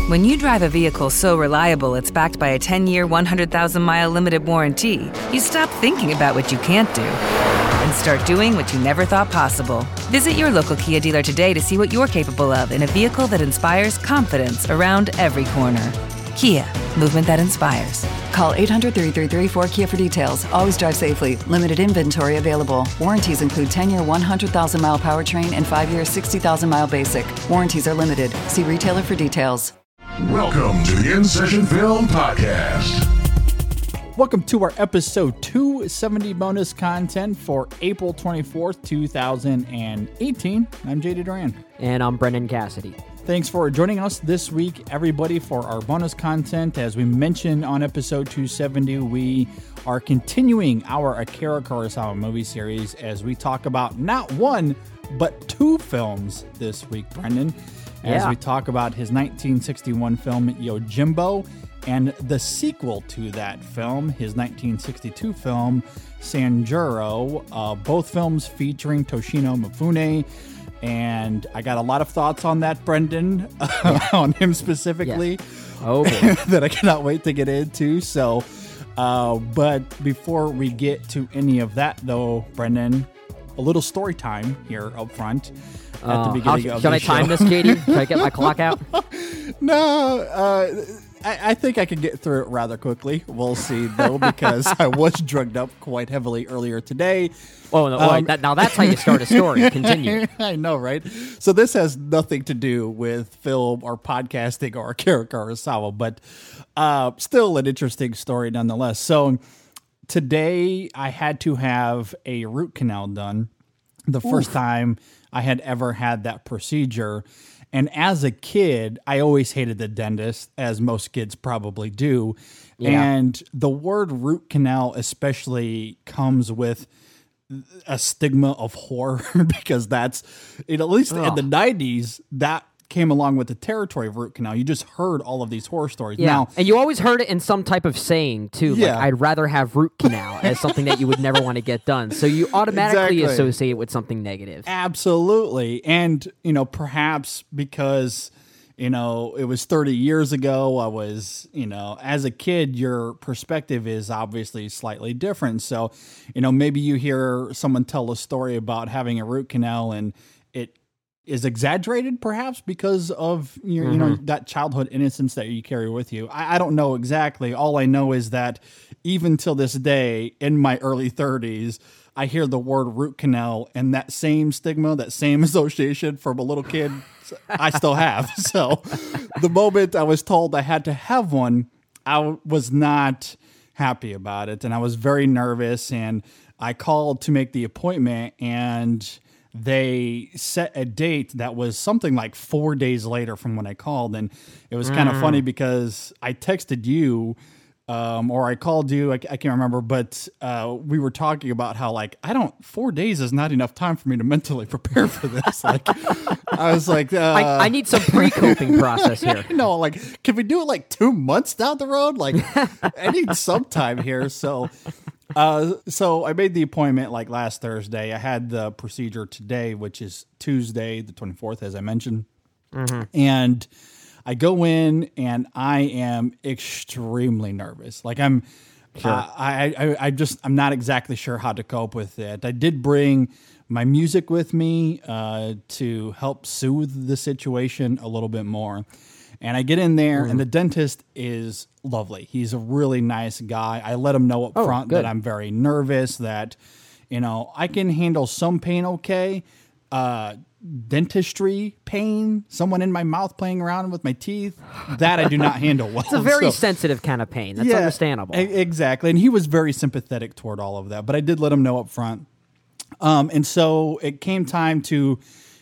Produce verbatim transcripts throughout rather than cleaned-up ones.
When you drive a vehicle so reliable it's backed by a ten-year, one hundred thousand mile limited warranty, you stop thinking about what you can't do and start doing what you never thought possible. Visit your local Kia dealer today to see what you're capable of in a vehicle that inspires confidence around every corner. Kia, movement that inspires. Call eight hundred, three three three, four K I A for details. Always drive safely. Limited inventory available. Warranties include ten-year, one hundred thousand mile powertrain and five-year, sixty thousand mile basic. Warranties are limited. See retailer for details. Welcome to the In Session Film Podcast. Welcome to our episode two seventy bonus content for April twenty-fourth, two thousand eighteen. I'm J D Duran. And I'm Brendan Cassidy. Thanks for joining us this week, everybody, for our bonus content. As we mentioned on episode two seventy, we are continuing our Akira Kurosawa movie series as we talk about not one, but two films this week, Brendan, as yeah. we talk about his nineteen sixty-one film Yojimbo and the sequel to that film, his nineteen sixty-two film Sanjuro, uh, both films featuring Toshino Mifune. And I got a lot of thoughts on that, Brendan, uh, on him specifically. Yes. Oh, boy. that I cannot wait to get into. So, uh, but before we get to any of that, though, Brendan, a little story time here up front at uh, the beginning how, of Should the I show. time this, Katie? Should I get my clock out? No, uh, I, I think I could get through it rather quickly. We'll see, though, because I was drugged up quite heavily earlier today. Oh, no, Um, wait, that, now that's how you start a story. Continue. I know, right? So this has nothing to do with film or podcasting or Akira Kurosawa, but uh, still an interesting story nonetheless. So today I had to have a root canal done. The first Oof. time I had ever had that procedure. And as a kid, I always hated the dentist, as most kids probably do. Yeah. And the word root canal especially comes with a stigma of horror because that's, you know, at least Ugh. in the nineties, that came along with the territory of root canal. You just heard all of these horror stories. Yeah, Now, and you always heard it in some type of saying, too. Yeah. Like, I'd rather have root canal as something that you would never want to get done. So you automatically Exactly. associate it with something negative. absolutely. And, you know, perhaps because, you know, it was thirty years ago, I was, you know, as a kid, your perspective is obviously slightly different. So, you know, maybe you hear someone tell a story about having a root canal and it is exaggerated perhaps because of your, you know, that childhood innocence that you carry with you. I, I don't know exactly. All I know is that even till this day in my early thirties, I hear the word root canal and that same stigma, that same association from a little kid, I still have. So the moment I was told I had to have one, I was not happy about it. And I was very nervous and I called to make the appointment and they set a date that was something like four days later from when I called. And it was kind of funny because I texted you um, or I called you. I, I can't remember, but uh, we were talking about how like, I don't, four days is not enough time for me to mentally prepare for this. Like, I was like, uh, I, I need some pre-coping process here. no, like, can we do it like two months down the road? Like, I need some time here. So, uh, so I made the appointment like last Thursday. I had the procedure today, which is Tuesday, the twenty-fourth, as I mentioned. Mm-hmm. And I go in and I am extremely nervous. Like I'm, Sure. uh, I, I, I just, I'm not exactly sure how to cope with it. I did bring my music with me uh, to help soothe the situation a little bit more. And I get in there, mm. and the dentist is lovely. He's a really nice guy. I let him know up oh, front good. that I'm very nervous, that, you know, I can handle some pain okay. Uh, dentistry pain, someone in my mouth playing around with my teeth, that I do not handle well. It's a very So, sensitive kind of pain. That's yeah, understandable. e- Exactly. And he was very sympathetic toward all of that, but I did let him know up front. Um, and so it came time to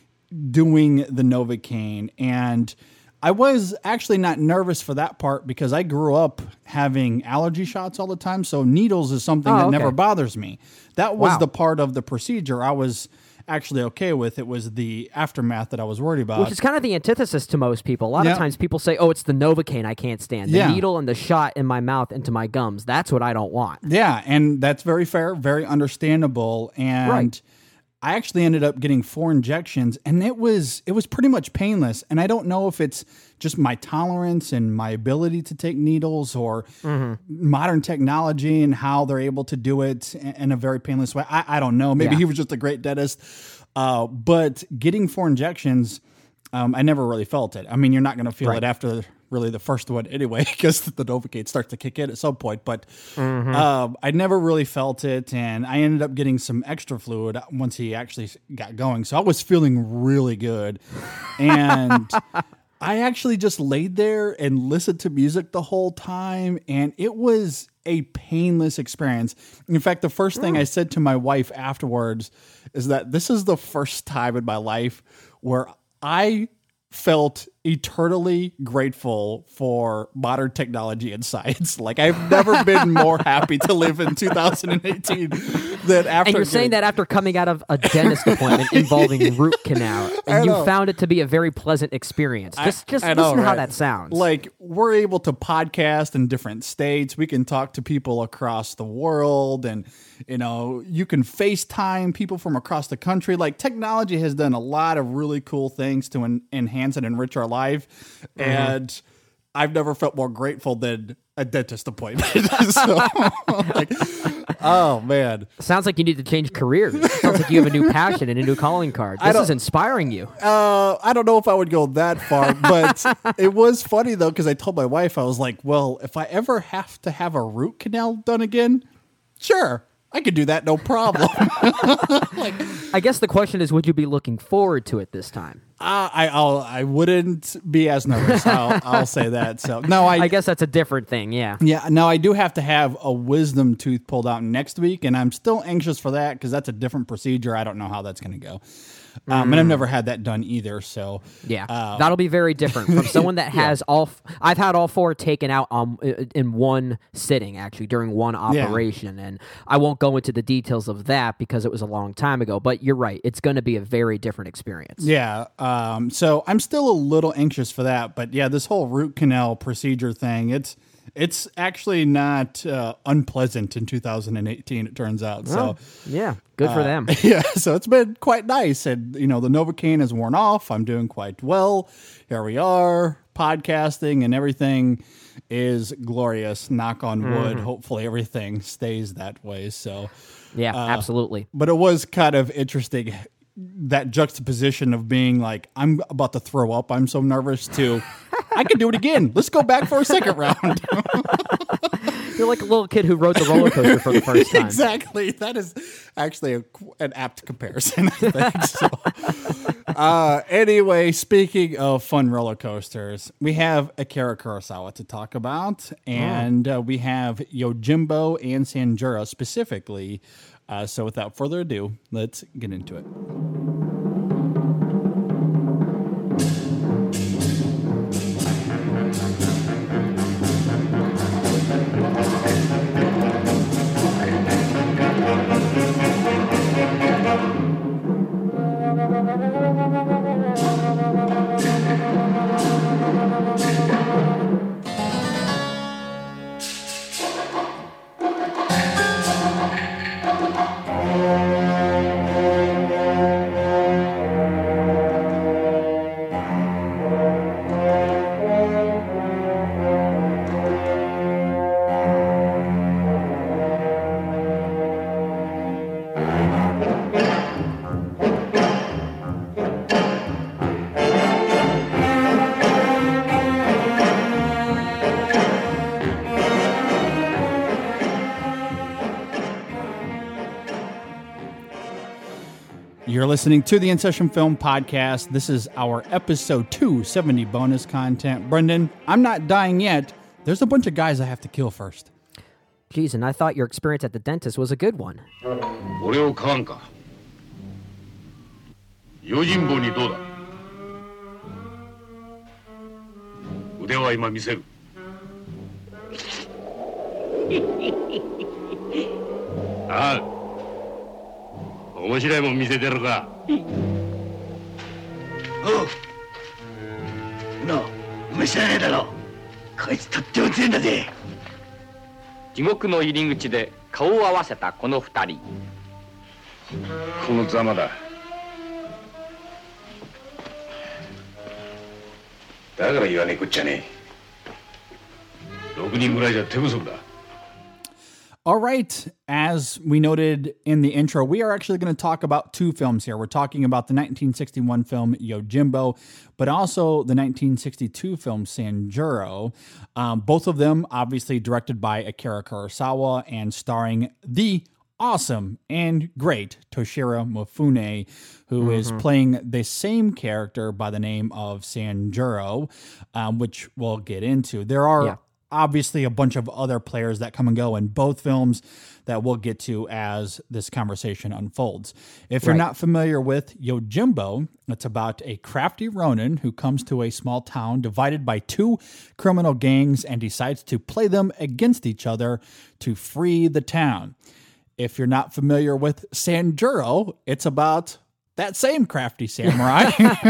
doing the Novocaine, and I was actually not nervous for that part because I grew up having allergy shots all the time. So needles is something Oh, that okay. never bothers me. That was Wow. the part of the procedure I was actually okay with. It was the aftermath that I was worried about. Which is kind of the antithesis to most people. A lot Yeah. of times people say, oh, it's the Novocaine I can't stand. The Yeah. needle and the shot in my mouth into my gums. That's what I don't want. Yeah, and that's very fair, very understandable. And Right. I actually ended up getting four injections, and it was it was pretty much painless. And I don't know if it's just my tolerance and my ability to take needles, or mm-hmm. modern technology and how they're able to do it in a very painless way. I, I don't know. Maybe yeah. he was just a great dentist. Uh, but getting four injections, um, I never really felt it. I mean, you're not going to feel right. it after really the first one anyway, because the Novocaine starts to kick in at some point. But mm-hmm. um, I never really felt it, and I ended up getting some extra fluid once he actually got going. So I was feeling really good. And I actually just laid there and listened to music the whole time, and it was a painless experience. In fact, the first thing I said to my wife afterwards is that this is the first time in my life where I felt eternally grateful for modern technology and science. Like, I've never been more happy to live in two thousand eighteen than after. And you're getting... saying that after coming out of a dentist appointment involving root canal, and you found it to be a very pleasant experience. Just, just I know, listen to right? how that sounds. Like, we're able to podcast in different states. We can talk to people across the world, and you know, you can FaceTime people from across the country. Like, technology has done a lot of really cool things to en- enhance and enrich our life. Mm-hmm. And I've never felt more grateful than a dentist appointment. So, like, oh man, sounds like you need to change careers. Sounds like you have a new passion and a new calling card. This is inspiring you. Uh, I don't know if I would go that far, but it was funny though, because I told my wife, I was like, well, if I ever have to have a root canal done again, sure, I could do that, no problem. Like, I guess the question is, would you be looking forward to it this time? Uh, I I'll, I wouldn't be as nervous. I'll, I'll say that. So no, I I guess that's a different thing. Yeah. Yeah. No, I do have to have a wisdom tooth pulled out next week, and I'm still anxious for that because that's a different procedure. I don't know how that's going to go. Um, mm. And I've never had that done either. So yeah, uh, that'll be very different from someone that has yeah. all. F- I've had all four taken out um in one sitting, actually, during one operation, yeah. and I won't go into the details of that because it was a long time ago. But you're right; it's going to be a very different experience. Yeah. Um. So I'm still a little anxious for that, but yeah, this whole root canal procedure thing, it's. It's actually not uh, unpleasant in two thousand eighteen, it turns out. So, oh, yeah, good for uh, them. Yeah, so it's been quite nice. And, you know, the Novocaine has worn off. I'm doing quite well. Here we are, podcasting, and everything is glorious. Knock on wood. Mm. Hopefully everything stays that way. So, yeah, uh, absolutely. But it was kind of interesting, that juxtaposition of being like, I'm about to throw up, I'm so nervous, to I can do it again. Let's go back for a second round. You're like a little kid who rode the roller coaster for the first time. Exactly. That is actually a, an apt comparison, I think. So, uh, anyway, speaking of fun roller coasters, we have Akira Kurosawa to talk about, and oh. uh, we have Yojimbo and Sanjuro specifically. Uh, so without further ado, let's get into it. You're listening to the In Session Film Podcast. This is our episode two seventy bonus content. Brendan, I'm not dying yet. There's a bunch of guys I have to kill first. Jeez, and I thought your experience at the dentist was a good one. 俺を買わんか。用心棒にどうだ。腕は今見せる。ああ。面白いもん見せてるか。おう。なあ、お前知らねえだろ。こいつとっても強いんだぜ。 地獄の入り口で顔を合わせたこの二人。 このざまだ。だから言わねえこっちゃねえ。ろくにんぐらいじゃ手不足だ。 All right, as we noted in the intro, we are actually going to talk about two films here. We're talking about the nineteen sixty-one film Yojimbo, but also the nineteen sixty-two film Sanjuro. Um, both of them obviously directed by Akira Kurosawa and starring the awesome and great Toshiro Mifune, who mm-hmm. is playing the same character by the name of Sanjuro, um, which we'll get into. There are... Yeah. Obviously, a bunch of other players that come and go in both films that we'll get to as this conversation unfolds. If you're right. not familiar with Yojimbo, it's about a crafty Ronin who comes to a small town divided by two criminal gangs and decides to play them against each other to free the town. If you're not familiar with Sanjuro, it's about that same crafty samurai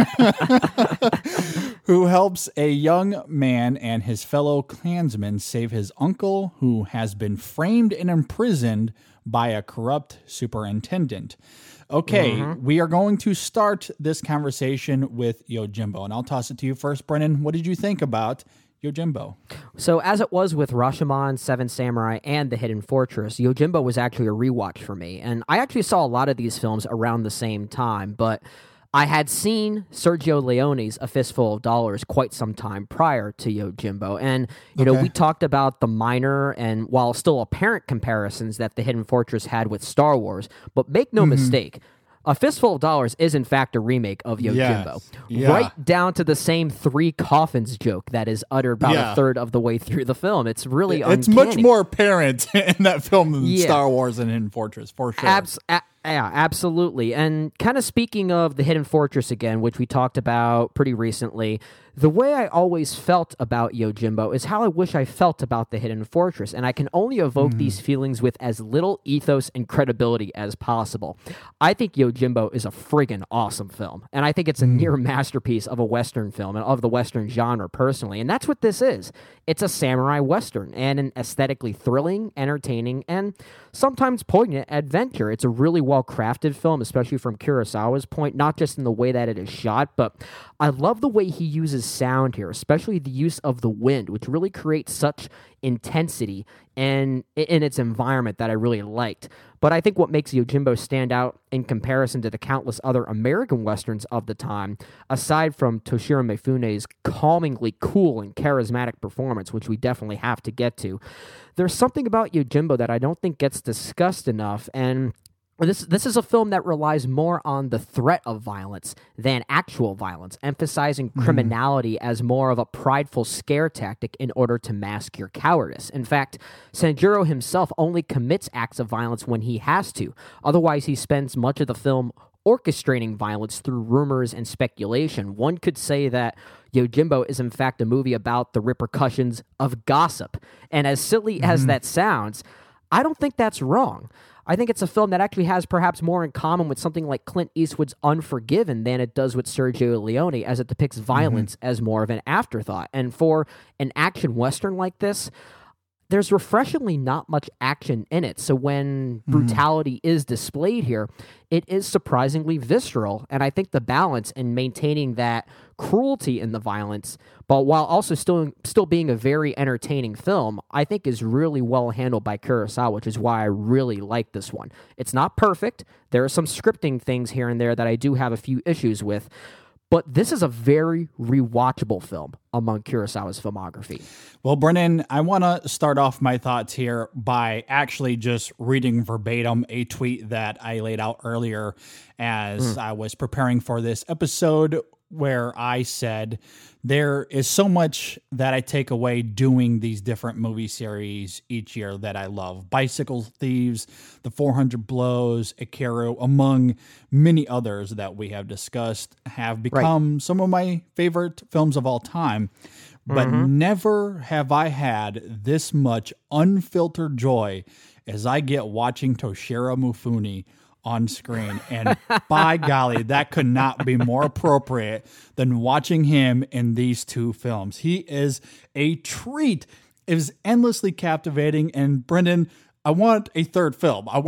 who helps a young man and his fellow clansmen save his uncle who has been framed and imprisoned by a corrupt superintendent. Okay, mm-hmm. we are going to start this conversation with Yojimbo, and I'll toss it to you first, Brennan. What did you think about Yojimbo? So as it was with Rashomon, Seven Samurai, and The Hidden Fortress, Yojimbo was actually a rewatch for me. And I actually saw a lot of these films around the same time, but I had seen Sergio Leone's A Fistful of Dollars quite some time prior to Yojimbo. And, you okay. know, we talked about the minor and, while still apparent, comparisons that The Hidden Fortress had with Star Wars. But make no mm-hmm. mistake, A Fistful of Dollars is, in fact, a remake of Yojimbo. Yes. Yeah. Right down to the same three coffins joke that is uttered about yeah. a third of the way through the film. It's really It's uncanny. much more apparent in that film than yeah. Star Wars and Hidden Fortress, for sure. Abs- a- yeah, absolutely. And kind of speaking of The Hidden Fortress again, which we talked about pretty recently, the way I always felt about Yojimbo is how I wish I felt about The Hidden Fortress, and I can only evoke mm-hmm. these feelings with as little ethos and credibility as possible. I think Yojimbo is a friggin' awesome film, and I think it's a mm. near masterpiece of a Western film and of the Western genre personally, and that's what this is. It's a samurai Western and an aesthetically thrilling, entertaining, and sometimes poignant adventure. It's a really well-crafted film, especially from Kurosawa's point, not just in the way that it is shot, but I love the way he uses sound here, especially the use of the wind, which really creates such intensity and in its environment that I really liked. But I think what makes Yojimbo stand out in comparison to the countless other American Westerns of the time, aside from Toshiro Mifune's calmingly cool and charismatic performance, which we definitely have to get to, there's something about Yojimbo that I don't think gets discussed enough, and This this is a film that relies more on the threat of violence than actual violence, emphasizing mm. criminality as more of a prideful scare tactic in order to mask your cowardice. In fact, Sanjuro himself only commits acts of violence when he has to. Otherwise, he spends much of the film orchestrating violence through rumors and speculation. One could say that Yojimbo is in fact a movie about the repercussions of gossip. And as silly mm. as that sounds, I don't think that's wrong. I think it's a film that actually has perhaps more in common with something like Clint Eastwood's Unforgiven than it does with Sergio Leone, as it depicts violence mm-hmm. as more of an afterthought. And for an action Western like this, there's refreshingly not much action in it. So when brutality mm. is displayed here, it is surprisingly visceral. And I think the balance in maintaining that cruelty in the violence, but while also still still being a very entertaining film, I think is really well handled by Kurosawa, which is why I really like this one. It's not perfect. There are some scripting things here and there that I do have a few issues with, but this is a very rewatchable film among Kurosawa's filmography. Well, Brennan, I want to start off my thoughts here by actually just reading verbatim a tweet that I laid out earlier as mm. I was preparing for this episode, where I said, there is so much that I take away doing these different movie series each year that I love. Bicycle Thieves, The four hundred Blows, Ikiru, among many others that we have discussed, have become right. some of my favorite films of all time. But mm-hmm. never have I had this much unfiltered joy as I get watching Toshiro Mifune on screen. And by golly, that could not be more appropriate than watching him in these two films. He is a treat. It is endlessly captivating. And Brendan, I want a third film. I want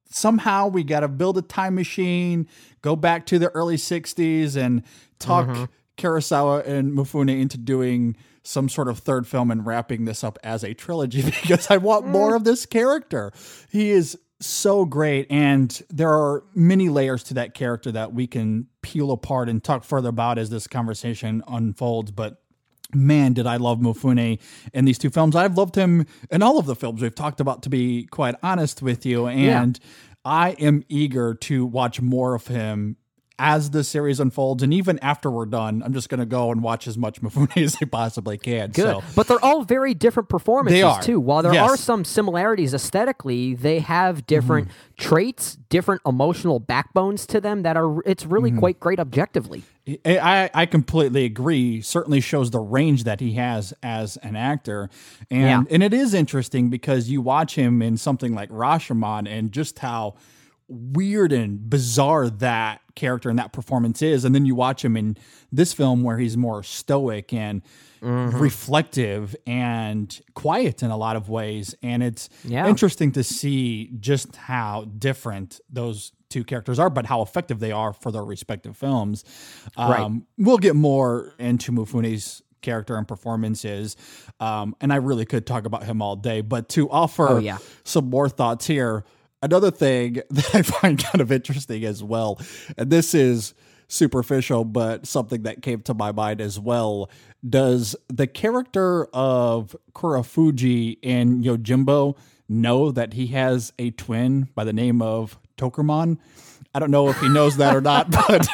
somehow we got to build a time machine, go back to the early sixties and talk mm-hmm. Kurosawa and Mifune into doing some sort of third film and wrapping this up as a trilogy because I want more of this character. He is so great, and there are many layers to that character that we can peel apart and talk further about as this conversation unfolds, but man, did I love Mifune in these two films. I've loved him in all of the films we've talked about, to be quite honest with you, and yeah. I am eager to watch more of him as the series unfolds, and even after we're done, I'm just going to go and watch as much Mifune as I possibly can. Good. So, but they're all very different performances, they are. too. While there yes. are some similarities aesthetically, they have different mm-hmm. traits, different emotional backbones to them that are, it's really mm-hmm. quite great objectively. I, I completely agree. Certainly shows the range that he has as an actor. And, yeah. and it is interesting because you watch him in something like Rashomon and just how weird and bizarre that character and that performance is, and then you watch him in this film where he's more stoic and mm-hmm. reflective and quiet in a lot of ways, and it's yeah. interesting to see just how different those two characters are, but how effective they are for their respective films. Um, right. We'll get more into Mifune's character and performances, um, and I really could talk about him all day, but to offer oh, yeah. some more thoughts here, another thing that I find kind of interesting as well, and this is superficial, but something that came to my mind as well, does the character of Kurofuji in Yojimbo know that he has a twin by the name of Tokurmon? I don't know if he knows that or not, but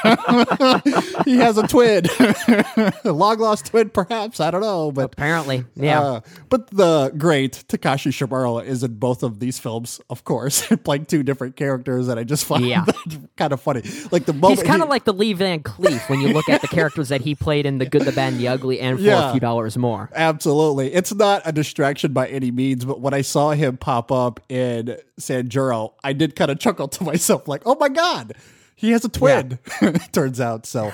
he has a twin. A long-lost twin, perhaps. I don't know. But apparently, yeah. Uh, but the great Takashi Shimura is in both of these films, of course, playing two different characters, and I just find yeah. that kind of funny. Like the moment He's kind he, of like the Lee Van Cleef when you look at the characters that he played in The Good, the Bad, and the Ugly, and For yeah, a Few Dollars More. Absolutely. It's not a distraction by any means, but when I saw him pop up in Sanjuro, I did kind of chuckle to myself, like, oh my God. God, he has a twin, yeah. turns out. So,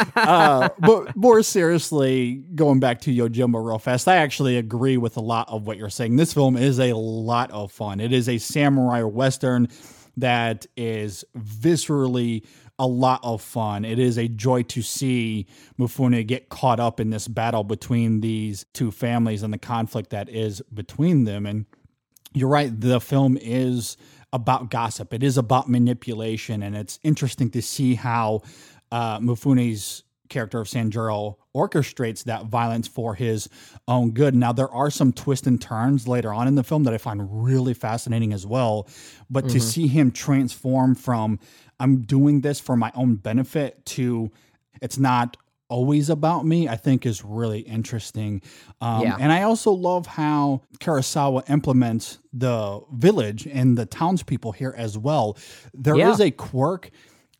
uh, but more seriously, going back to Yojimbo real fast, I actually agree with a lot of what you're saying. This film is a lot of fun. It is a samurai western that is viscerally a lot of fun. It is a joy to see Mifune get caught up in this battle between these two families and the conflict that is between them. And you're right, the film is about gossip. It is about manipulation, and it's interesting to see how uh, Mifune's character of Sanjuro orchestrates that violence for his own good. Now, there are some twists and turns later on in the film that I find really fascinating as well, but mm-hmm. to see him transform from, I'm doing this for my own benefit, to it's not always about me, I think is really interesting. Um, yeah. And I also love how Kurosawa implements the village and the townspeople here as well. There yeah. is a quirk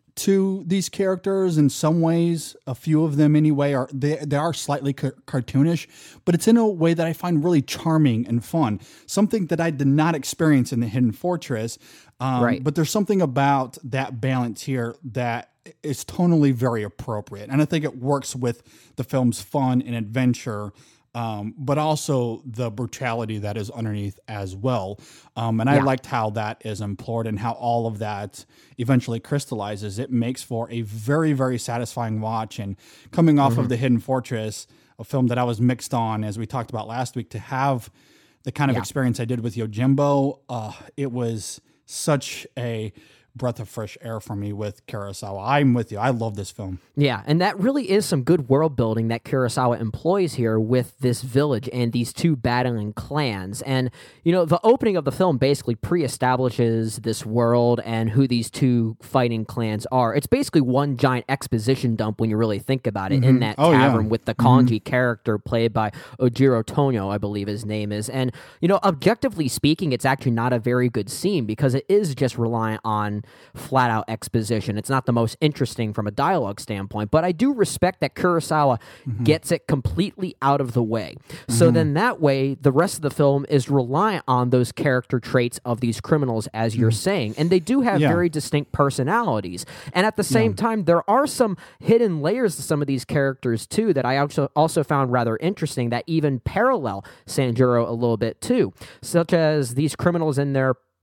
to these characters in some ways. A few of them anyway are they, they are slightly ca- cartoonish, but it's in a way that I find really charming and fun. Something that I did not experience in The Hidden Fortress. Um, right. But there's something about that balance here that is tonally very appropriate. And I think it works with the film's fun and adventure, um, but also the brutality that is underneath as well. Um, and yeah. I liked how that is implored and how all of that eventually crystallizes. It makes for a very, very satisfying watch. And coming off mm-hmm. of The Hidden Fortress, a film that I was mixed on, as we talked about last week, to have the kind of yeah. experience I did with Yojimbo, uh, it was such a breath of fresh air for me with Kurosawa. I'm with you. I love this film. Yeah, and that really is some good world building that Kurosawa employs here with this village and these two battling clans. And, you know, the opening of the film basically pre-establishes this world and who these two fighting clans are. It's basically one giant exposition dump when you really think about it, mm-hmm. in that oh, tavern yeah. with the Kanji mm-hmm. character played by Ojiro Tonyo, I believe his name is. And, you know, objectively speaking, it's actually not a very good scene because it is just reliant on flat out exposition. It's not the most interesting from a dialogue standpoint, but I do respect that Kurosawa mm-hmm. gets it completely out of the way. Mm-hmm. So then that way, the rest of the film is reliant on those character traits of these criminals, as you're mm-hmm. saying, and they do have yeah. very distinct personalities. And at the same yeah. time, there are some hidden layers to some of these characters too that I also also found rather interesting that even parallel Sanjuro a little bit too, such as these criminals in their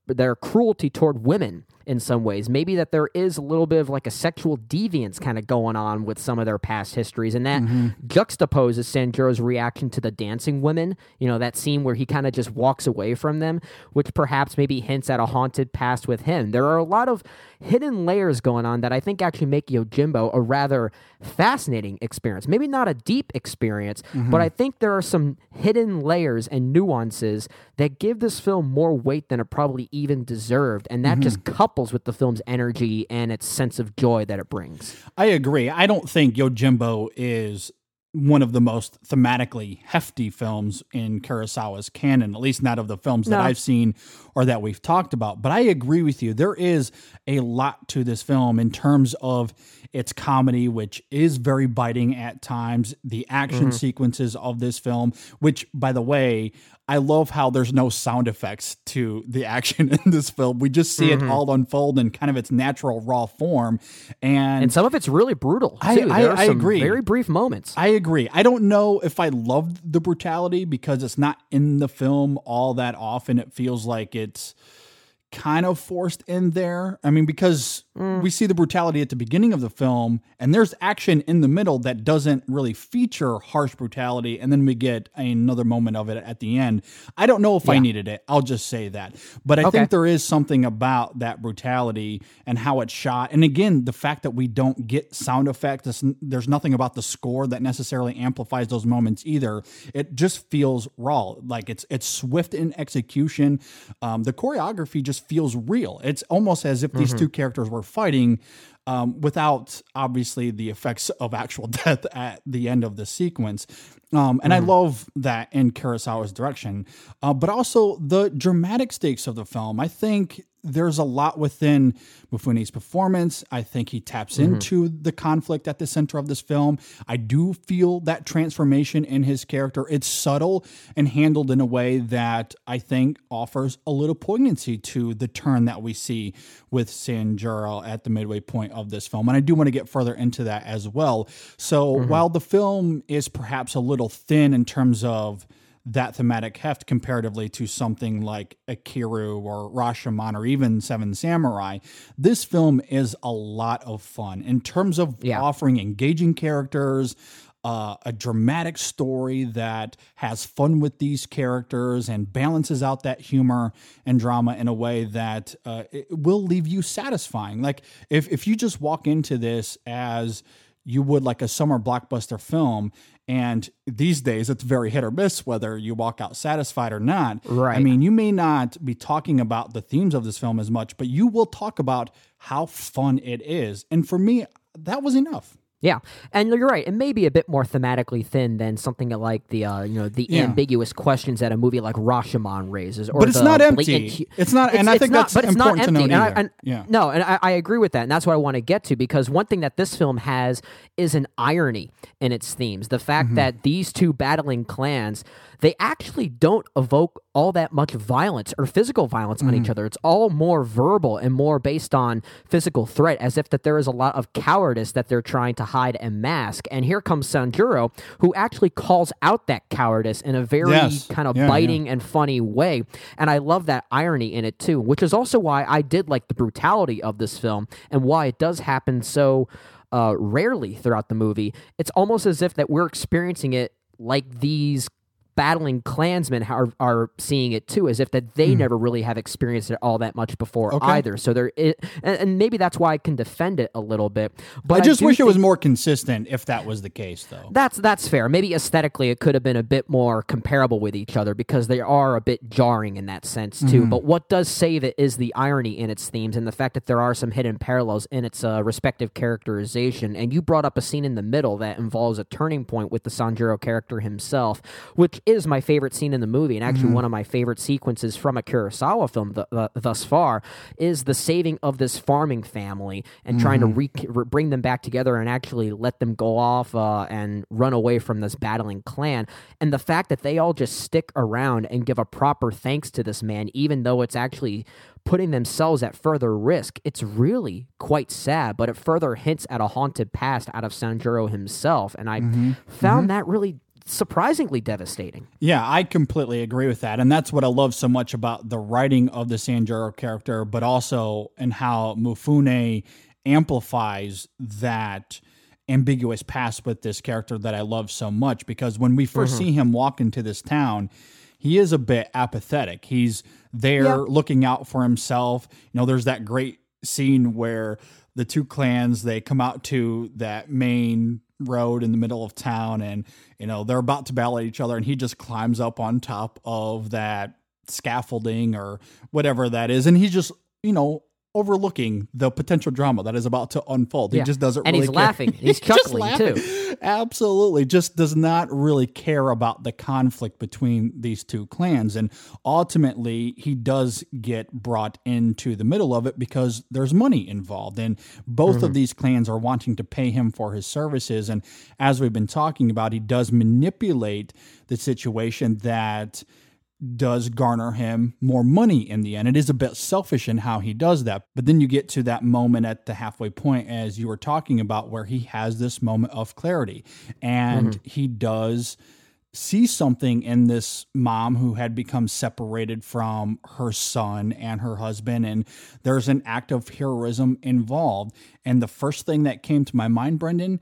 their cruelty toward women in some ways. Maybe that there is a little bit of like a sexual deviance kind of going on with some of their past histories, and that mm-hmm. juxtaposes Sanjuro's reaction to the dancing women. You know, that scene where he kind of just walks away from them, which perhaps maybe hints at a haunted past with him. There are a lot of hidden layers going on that I think actually make Yojimbo a rather fascinating experience. Maybe not a deep experience, mm-hmm. but I think there are some hidden layers and nuances that give this film more weight than it probably even deserved, and that mm-hmm. just couples with the film's energy and its sense of joy that it brings. I agree. I don't think Yojimbo is one of the most thematically hefty films in Kurosawa's canon, at least not of the films no. that I've seen or that we've talked about. But I agree with you. There is a lot to this film in terms of its comedy, which is very biting at times, the action mm-hmm. sequences of this film, which, by the way, I love how there's no sound effects to the action in this film. We just see mm-hmm. it all unfold in kind of its natural raw form. And, and some of it's really brutal, too. I, there I, are I some agree. very brief moments. I agree. I don't know if I love the brutality because it's not in the film all that often. It feels like it's kind of forced in there. I mean, because mm. we see the brutality at the beginning of the film, and there's action in the middle that doesn't really feature harsh brutality, and then we get another moment of it at the end. I don't know if yeah. I needed it. I'll just say that. But I okay. think there is something about that brutality and how it's shot. And again, the fact that we don't get sound effects, there's nothing about the score that necessarily amplifies those moments either. It just feels raw. Like it's it's swift in execution. Um, the choreography just feels real. It's almost as if these mm-hmm. two characters were fighting um, without obviously the effects of actual death at the end of the sequence. Um, and mm-hmm. I love that in Kurosawa's direction, uh, but also the dramatic stakes of the film. I think there's a lot within Mifune's performance. I think he taps mm-hmm. into the conflict at the center of this film. I do feel that transformation in his character. It's subtle and handled in a way that I think offers a little poignancy to the turn that we see with Sanjuro at the midway point of this film. And I do want to get further into that as well. So mm-hmm. while the film is perhaps a little thin in terms of that thematic heft comparatively to something like Akiru or Rashomon or even Seven Samurai, this film is a lot of fun in terms of yeah. offering engaging characters, uh, a dramatic story that has fun with these characters and balances out that humor and drama in a way that uh, it will leave you satisfying. Like if, if you just walk into this as you would like a summer blockbuster film, and these days it's very hit or miss whether you walk out satisfied or not. Right. I mean, you may not be talking about the themes of this film as much, but you will talk about how fun it is. And for me, that was enough. Yeah, and you're right. It may be a bit more thematically thin than something like the uh, you know the yeah. ambiguous questions that a movie like Rashomon raises. Or but it's the not empty. Blatant... It's not, and it's, I think not, that's but it's important not empty. to note. And I, and, yeah. No, and I, I agree with that, and that's what I want to get to, because one thing that this film has is an irony in its themes. The fact mm-hmm. that these two battling clans, they actually don't evoke all that much violence or physical violence mm-hmm. on each other. It's all more verbal and more based on physical threat, as if that there is a lot of cowardice that they're trying to hide and mask. And here comes Sanjuro, who actually calls out that cowardice in a very yes. kind of yeah, biting yeah. and funny way. And I love that irony in it too, which is also why I did like the brutality of this film and why it does happen so uh, rarely throughout the movie. It's almost as if that we're experiencing it like these battling clansmen are, are seeing it too, as if that they mm. never really have experienced it all that much before okay. either. So there, is, and, and maybe that's why I can defend it a little bit. But I just I wish it was more consistent if that was the case, though. That's that's fair. Maybe aesthetically it could have been a bit more comparable with each other, because they are a bit jarring in that sense too. Mm. But what does save it is the irony in its themes and the fact that there are some hidden parallels in its uh, respective characterization. And you brought up a scene in the middle that involves a turning point with the Sanjuro character himself, which is my favorite scene in the movie, and actually mm-hmm. one of my favorite sequences from a Kurosawa film th- th- thus far, is the saving of this farming family and mm-hmm. trying to re- re- bring them back together and actually let them go off uh, and run away from this battling clan. And the fact that they all just stick around and give a proper thanks to this man, even though it's actually putting themselves at further risk, it's really quite sad, but it further hints at a haunted past out of Sanjuro himself. And I mm-hmm. found mm-hmm. that really surprisingly devastating. Yeah, I completely agree with that. And that's what I love so much about the writing of the Sanjuro character, but also in how Mifune amplifies that ambiguous past with this character that I love so much. Because when we first mm-hmm. see him walk into this town, he is a bit apathetic. He's there yeah. looking out for himself. You know, there's that great scene where the two clans, they come out to that main road in the middle of town, and you know they're about to battle each other, and he just climbs up on top of that scaffolding or whatever that is, and he's just you know overlooking the potential drama that is about to unfold. Yeah. He just doesn't and really he's care. laughing he's, he's chuckling too. Absolutely, just does not really care about the conflict between these two clans, and ultimately he does get brought into the middle of it because there's money involved, and both mm-hmm. of these clans are wanting to pay him for his services. And as we've been talking about, he does manipulate the situation that does garner him more money in the end. It is a bit selfish in how he does that. But then you get to that moment at the halfway point, as you were talking about, where he has this moment of clarity, and mm-hmm. he does see something in this mom who had become separated from her son and her husband, and there's an act of heroism involved. And the first thing that came to my mind, Brendan,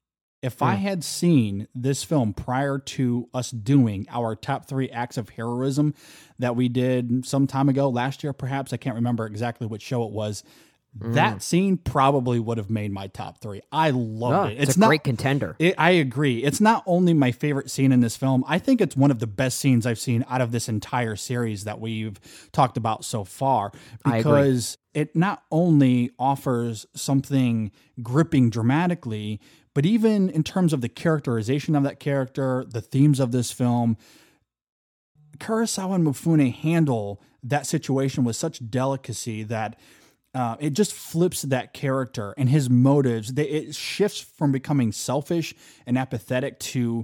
if I had seen this film prior to us doing our top three acts of heroism that we did some time ago, last year perhaps, I can't remember exactly what show it was, mm. that scene probably would have made my top three. I loved oh, it. It's, it's a not, great contender. It, I agree. It's not only my favorite scene in this film, I think it's one of the best scenes I've seen out of this entire series that we've talked about so far, because it not only offers something gripping dramatically, but even in terms of the characterization of that character, the themes of this film, Kurosawa and Mifune handle that situation with such delicacy that uh, it just flips that character and his motives. They, it shifts from becoming selfish and apathetic to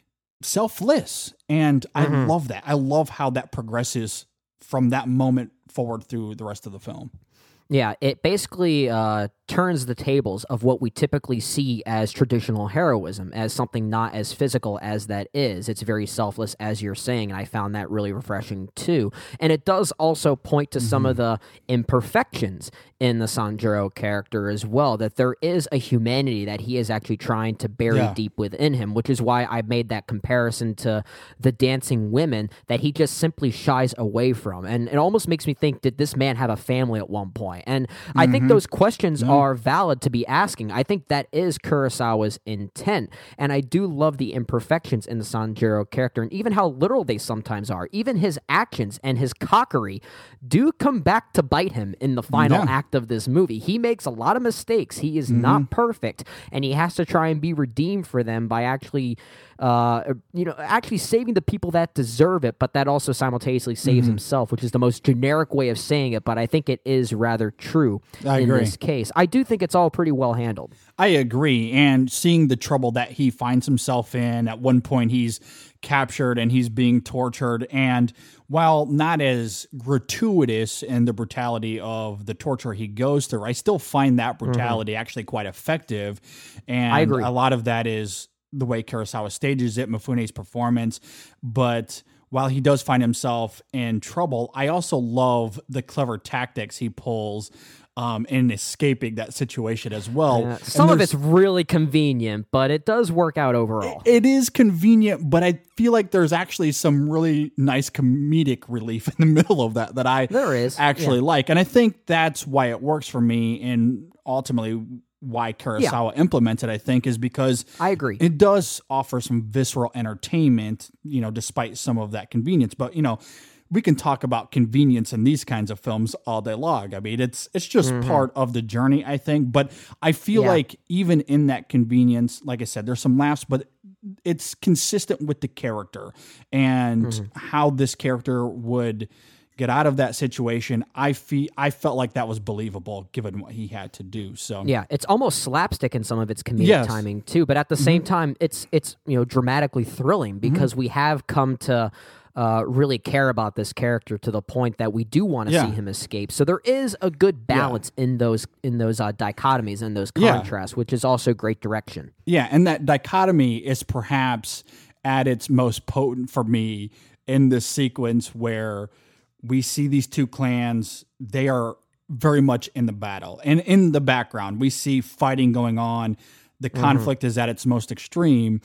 selfless. And mm-hmm. I love that. I love how that progresses from that moment forward through the rest of the film. Yeah, it basically uh, turns the tables of what we typically see as traditional heroism, as something not as physical as that is. It's very selfless, as you're saying, and I found that really refreshing too. And it does also point to mm-hmm. some of the imperfections in the Sanjuro character as well, that there is a humanity that he is actually trying to bury yeah. deep within him, which is why I made that comparison to the dancing women that he just simply shies away from. And it almost makes me think, did this man have a family at one point? And mm-hmm. I think those questions mm-hmm. are valid to be asking. I think that is Kurosawa's intent. And I do love the imperfections in the Sanjuro character and even how literal they sometimes are. Even his actions and his cockery do come back to bite him in the final yeah. act of this movie. He makes a lot of mistakes. He is mm-hmm. not perfect, and he has to try and be redeemed for them by actually uh, you know, actually saving the people that deserve it, but that also simultaneously saves mm-hmm. himself, which is the most generic way of saying it, but I think it is rather true I in agree. this case. I do think it's all pretty well handled. I agree, and seeing the trouble that he finds himself in, at one point he's captured and he's being tortured, and while not as gratuitous in the brutality of the torture he goes through, I still find that brutality mm-hmm. actually quite effective, and I agree. a lot of that is the way Kurosawa stages it, Mifune's performance. But while he does find himself in trouble, I also love the clever tactics he pulls um, in escaping that situation as well. Yeah, some of it's really convenient, but it does work out overall. It is convenient, but I feel like there's actually some really nice comedic relief in the middle of that that I there is. actually yeah. like. And I think that's why it works for me, and ultimately why Kurosawa yeah. implemented, I think, is because I agree. It does offer some visceral entertainment, you know, despite some of that convenience. But, you know, we can talk about convenience in these kinds of films all day long. I mean, it's it's just mm-hmm. part of the journey, I think. But I feel yeah. like even in that convenience, like I said, there's some laughs, but it's consistent with the character and mm-hmm. how this character would get out of that situation. I feel I felt like that was believable given what he had to do. So yeah, it's almost slapstick in some of its comedic yes. timing too, but at the same mm-hmm. time, it's it's you know dramatically thrilling because mm-hmm. we have come to uh, really care about this character to the point that we do want to yeah. see him escape. So there is a good balance yeah. in those in those uh, dichotomies and those contrasts, yeah. which is also great direction. Yeah, and that dichotomy is perhaps at its most potent for me in this sequence where we see these two clans. They are very much in the battle, and in the background we see fighting going on. The conflict mm-hmm. is at its most extreme,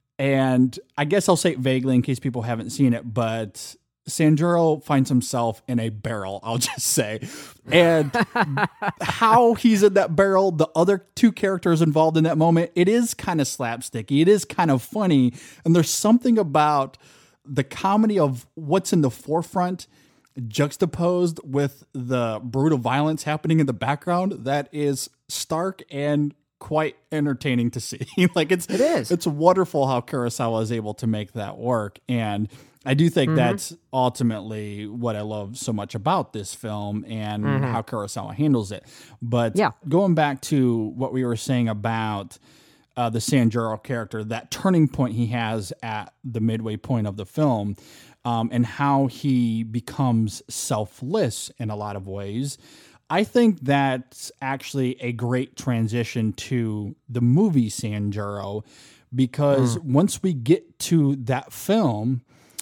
and I guess I'll say it vaguely in case people haven't seen it, but Sanjuro finds himself in a barrel, I'll just say. And how he's in that barrel, the other two characters involved in that moment, it is kind of slapsticky. It is kind of funny. And there's something about the comedy of what's in the forefront juxtaposed with the brutal violence happening in the background that is stark and quite entertaining to see. Like it's it is. It's wonderful how Kurosawa is able to make that work. And I do think mm-hmm. that's ultimately what I love so much about this film and mm-hmm. how Kurosawa handles it. But yeah. going back to what we were saying about uh, the Sanjuro character, that turning point he has at the midway point of the film, um, and how he becomes selfless in a lot of ways, I think that's actually a great transition to the movie Sanjuro, because mm. once we get to that film,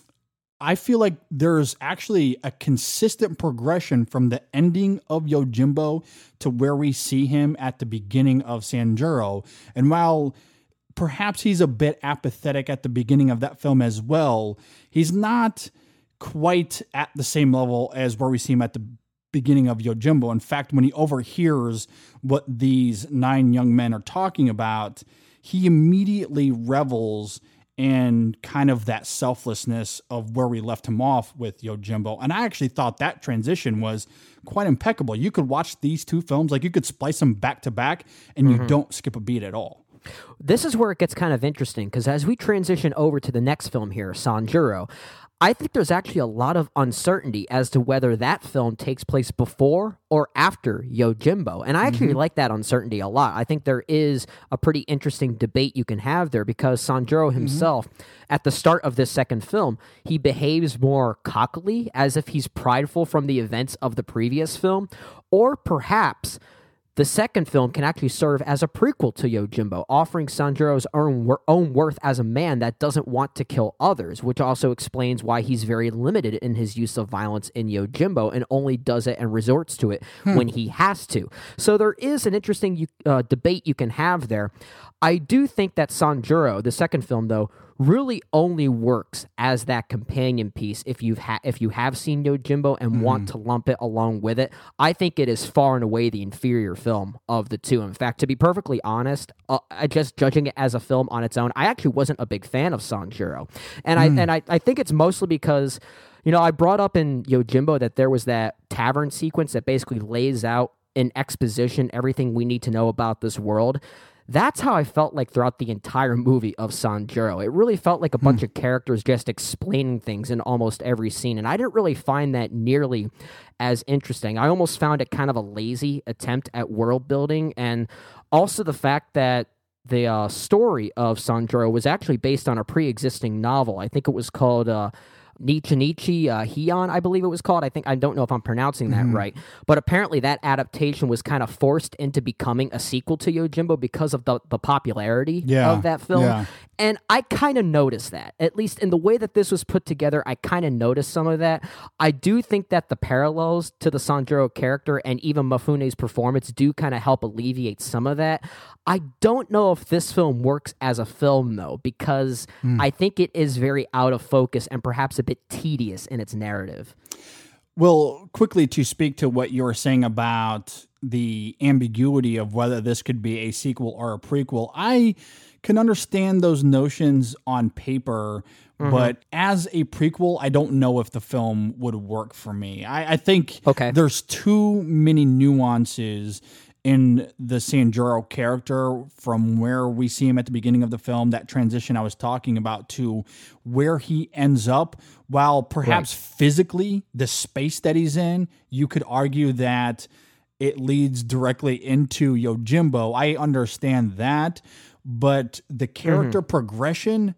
I feel like there's actually a consistent progression from the ending of Yojimbo to where we see him at the beginning of Sanjuro. And while perhaps he's a bit apathetic at the beginning of that film as well, he's not quite at the same level as where we see him at the beginning of Yojimbo. In fact, when he overhears what these nine young men are talking about, he immediately revels and kind of that selflessness of where we left him off with Yojimbo. And I actually thought that transition was quite impeccable. You could watch these two films, like you could splice them back to back and mm-hmm. you don't skip a beat at all. This is where it gets kind of interesting, because as we transition over to the next film here, Sanjuro, I think there's actually a lot of uncertainty as to whether that film takes place before or after Yojimbo. And I actually mm-hmm. like that uncertainty a lot. I think there is a pretty interesting debate you can have there, because Sanjuro himself, mm-hmm. at the start of this second film, he behaves more cockily, as if he's prideful from the events of the previous film, or perhaps the second film can actually serve as a prequel to Yojimbo, offering Sanjuro's own, own worth as a man that doesn't want to kill others, which also explains why he's very limited in his use of violence in Yojimbo and only does it and resorts to it hmm. when he has to. So there is an interesting uh, debate you can have there. I do think that Sanjuro, the second film, though, really only works as that companion piece if you've ha- if you have seen Yojimbo and mm-hmm. want to lump it along with it. I think it is far and away the inferior film of the two. In fact, to be perfectly honest, uh, I just judging it as a film on its own, I actually wasn't a big fan of Sanjuro. And mm. I and I, I think it's mostly because, you know, I brought up in Yojimbo that there was that tavern sequence that basically lays out in exposition everything we need to know about this world. That's how I felt like throughout the entire movie of Sanjuro. It really felt like a bunch hmm. of characters just explaining things in almost every scene, and I didn't really find that nearly as interesting. I almost found it kind of a lazy attempt at world building, and also the fact that the uh, story of Sanjuro was actually based on a pre-existing novel. I think it was called Uh, Nichinichi uh, Heian, I believe it was called. I think I don't know if I'm pronouncing that mm-hmm. right, but apparently that adaptation was kind of forced into becoming a sequel to Yojimbo because of the, the popularity yeah. of that film. Yeah. And I kind of noticed that, at least in the way that this was put together. I kind of noticed some of that. I do think that the parallels to the Sanjuro character and even Mifune's performance do kind of help alleviate some of that. I don't know if this film works as a film, though, because mm. I think it is very out of focus and perhaps a bit tedious in its narrative. Well, quickly to speak to what you were saying about the ambiguity of whether this could be a sequel or a prequel, I can understand those notions on paper, mm-hmm. but as a prequel, I don't know if the film would work for me. I, I think okay. there's too many nuances in the Sanjuro character from where we see him at the beginning of the film, that transition I was talking about, to where he ends up. While perhaps right. physically, the space that he's in, you could argue that it leads directly into Yojimbo. I understand that, but the character mm-hmm. progression,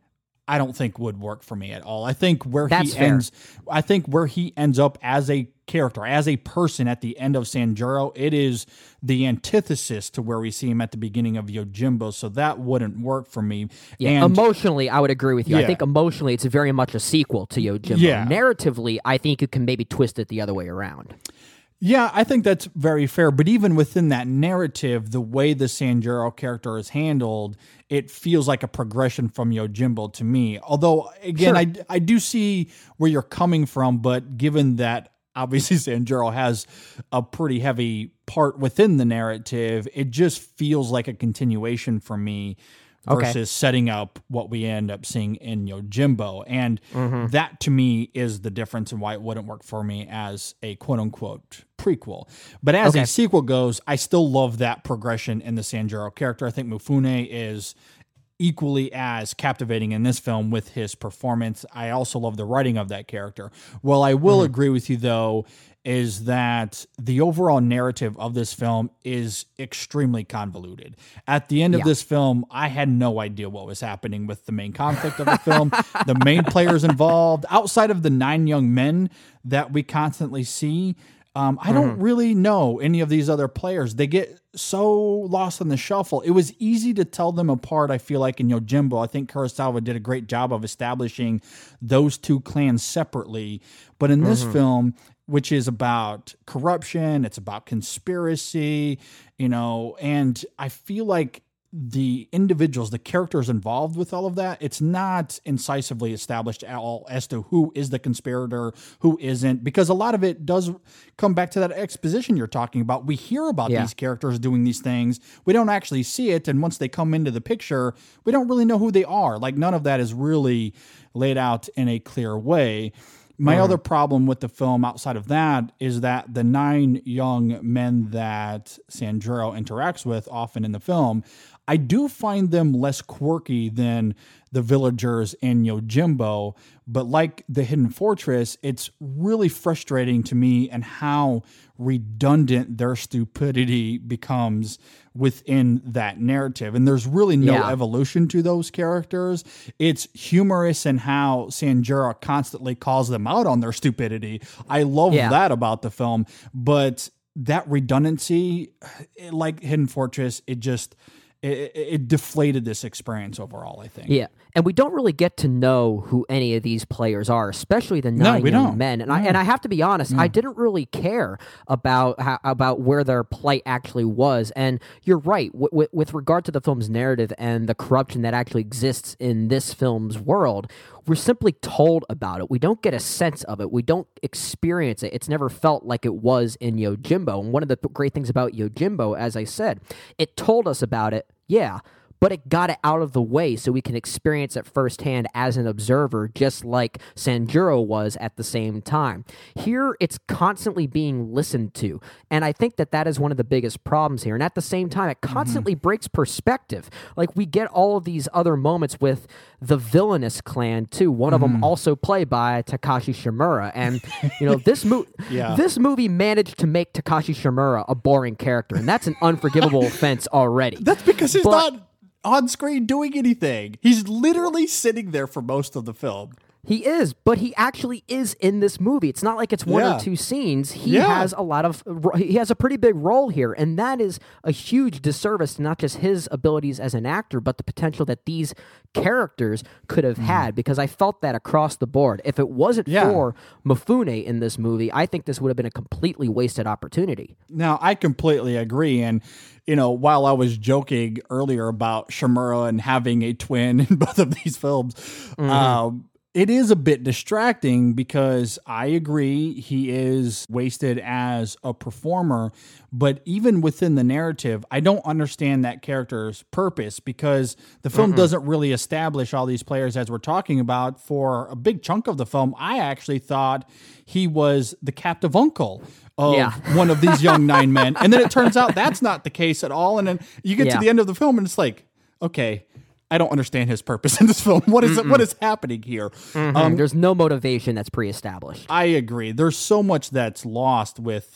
I don't think would work for me at all. I think where That's he fair. ends, I think where he ends up as a character, as a person at the end of Sanjuro, it is the antithesis to where we see him at the beginning of Yojimbo. So that wouldn't work for me. Yeah, and, emotionally, I would agree with you. Yeah. I think emotionally, it's very much a sequel to Yojimbo. Yeah. Narratively, I think you can maybe twist it the other way around. Yeah, I think that's very fair. But even within that narrative, the way the Sanjuro character is handled, it feels like a progression from Yojimbo to me. Although, again, Sure. I, I do see where you're coming from, but given that obviously Sanjuro has a pretty heavy part within the narrative, it just feels like a continuation for me versus Okay. setting up what we end up seeing in Yojimbo. And Mm-hmm. that to me is the difference and why it wouldn't work for me as a quote unquote prequel. But as Okay. a sequel goes, I still love that progression in the Sanjuro character. I think Mifune is equally as captivating in this film with his performance. I also love the writing of that character. Well, I will agree with you though, is that the overall narrative of this film is extremely convoluted. At the end of Yeah. this film, I had no idea what was happening with the main conflict of the film, the main players involved, outside of the nine young men that we constantly see. Um, I don't really know any of these other players. They get so lost in the shuffle. It was easy to tell them apart, I feel like, in Yojimbo. I think Kurosawa did a great job of establishing those two clans separately. But in this film, which is about corruption, it's about conspiracy, you know, and I feel like the individuals, the characters involved with all of that, it's not incisively established at all as to who is the conspirator, who isn't, because a lot of it does come back to that exposition you're talking about. We hear about Yeah. these characters doing these things. We don't actually see it. And once they come into the picture, we don't really know who they are. Like none of that is really laid out in a clear way. My other problem with the film outside of that is that the nine young men that Sanjuro interacts with often in the film, I do find them less quirky than the villagers in Yojimbo, but like the Hidden Fortress, it's really frustrating to me and how redundant their stupidity becomes within that narrative. And there's really no Yeah. evolution to those characters. It's humorous in how Sanjuro constantly calls them out on their stupidity. I love Yeah. that about the film, but that redundancy, it- like Hidden Fortress, it just... It, it deflated this experience overall, I think. Yeah, and we don't really get to know who any of these players are, especially the No, nine we young don't. men. And I and I have to be honest, I didn't really care about how, about where their plight actually was. And you're right w- w- with regard to the film's narrative and the corruption that actually exists in this film's world. We're simply told about it. We don't get a sense of it. We don't experience it. It's never felt like it was in Yojimbo. And one of the great things about Yojimbo, as I said, it told us about it, yeah, but it got it out of the way so we can experience it firsthand as an observer, just like Sanjuro was at the same time. Here, it's constantly being listened to, and I think that that is one of the biggest problems here. And at the same time, it constantly mm-hmm. breaks perspective. Like, we get all of these other moments with the villainous clan, too, one mm-hmm. of them also played by Takashi Shimura. And, you know, this, mo- yeah. this movie managed to make Takashi Shimura a boring character, and that's an unforgivable offense already. That's because he's But- not on screen doing anything. He's literally sitting there for most of the film. He is, but he actually is in this movie. It's not like it's one Yeah. or two scenes. He Yeah. has a lot of, he has a pretty big role here, and that is a huge disservice to not just his abilities as an actor, but the potential that these characters could have had, because I felt that across the board. If it wasn't Yeah. for Mifune in this movie, I think this would have been a completely wasted opportunity. Now, I completely agree. And, you know, while I was joking earlier about Shimura and having a twin in both of these films, mm-hmm. um, it is a bit distracting because I agree he is wasted as a performer, but even within the narrative, I don't understand that character's purpose because the film mm-hmm. doesn't really establish all these players as we're talking about. For a big chunk of the film, I actually thought he was the captive uncle of yeah. one of these young nine men. And then it turns out that's not the case at all. And then you get yeah. to the end of the film and it's like, okay, I don't understand his purpose in this film. What is it? What is happening here? Mm-hmm. Um, There's no motivation that's pre-established. I agree. There's so much that's lost with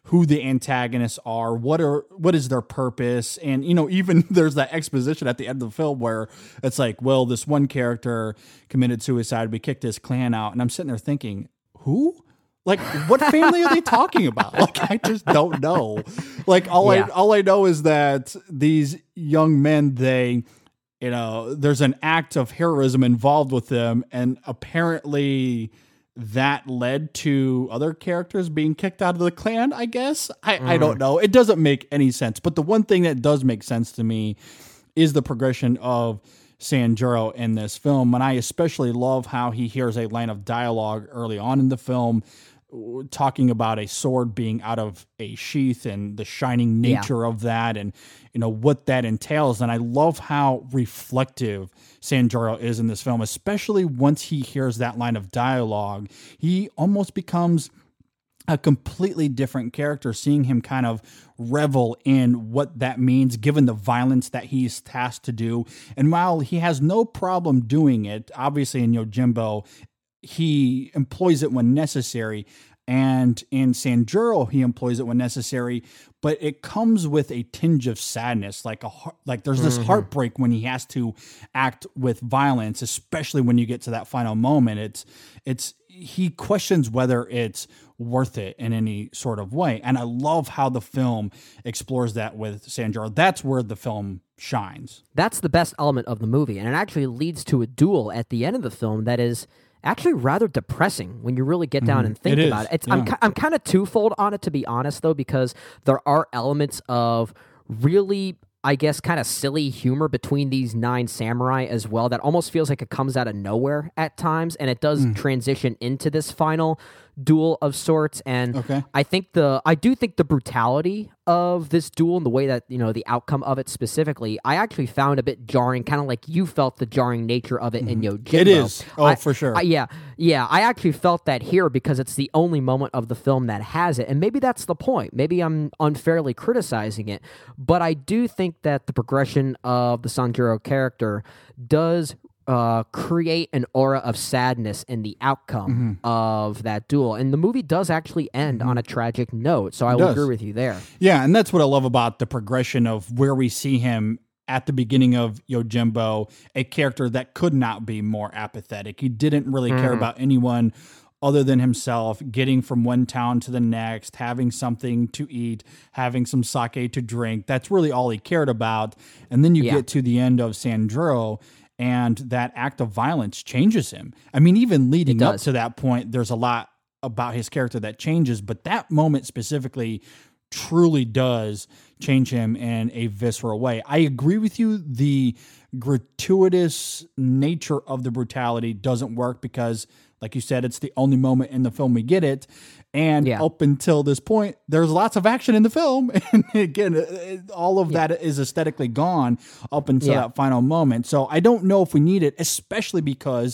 who the antagonists are, what are what is their purpose, and you know, even there's that exposition at the end of the film where it's like, well, this one character committed suicide, we kicked his clan out, and I'm sitting there thinking, who? Like, what family are they talking about? Like, I just don't know. Like, all Yeah. I all I know is that these young men, they, you know, there's an act of heroism involved with them, and apparently that led to other characters being kicked out of the clan, I guess. I, mm. I don't know. It doesn't make any sense. But the one thing that does make sense to me is the progression of Sanjuro in this film. And I especially love how he hears a line of dialogue early on in the film talking about a sword being out of a sheath and the shining nature yeah. of that, and you know what that entails. And I love how reflective Sanjuro is in this film, especially once he hears that line of dialogue. He almost becomes a completely different character, seeing him kind of revel in what that means given the violence that he's tasked to do. And while he has no problem doing it, obviously in Yojimbo he employs it when necessary, and in Sanjuro he employs it when necessary, but it comes with a tinge of sadness, like a like there's this mm-hmm. heartbreak when he has to act with violence, especially when you get to that final moment. It's it's he questions whether it's worth it in any sort of way, and I love how the film explores that with Sanjuro. That's where the film shines. That's the best element of the movie, and it actually leads to a duel at the end of the film that is actually rather depressing when you really get down mm, and think it about is. it. It's, yeah. I'm, I'm kind of twofold on it, to be honest, though, because there are elements of really, I guess, kind of silly humor between these nine samurai as well that almost feels like it comes out of nowhere at times, and it does mm. transition into this final duel of sorts. And okay. I think the I do think the brutality of this duel and the way that, you know, the outcome of it specifically, I actually found a bit jarring, kind of like you felt the jarring nature of it mm-hmm. in Yojimbo. It is. Oh, I, for sure. I, yeah. Yeah. I actually felt that here because it's the only moment of the film that has it. And maybe that's the point. Maybe I'm unfairly criticizing it. But I do think that the progression of the Sanjuro character does Uh, create an aura of sadness in the outcome mm-hmm. of that duel. And the movie does actually end mm-hmm. on a tragic note. So I will agree with you there. Yeah, and that's what I love about the progression of where we see him at the beginning of Yojimbo, a character that could not be more apathetic. He didn't really mm. care about anyone other than himself, getting from one town to the next, having something to eat, having some sake to drink. That's really all he cared about. And then you yeah. get to the end of Sanjuro, and that act of violence changes him. I mean, even leading up to that point, there's a lot about his character that changes, but that moment specifically truly does change him in a visceral way. I agree with you. The gratuitous nature of the brutality doesn't work because, like you said, it's the only moment in the film we get it. And yeah. up until this point, there's lots of action in the film. And again, all of yeah. that is aesthetically gone up until yeah. that final moment. So I don't know if we need it, especially because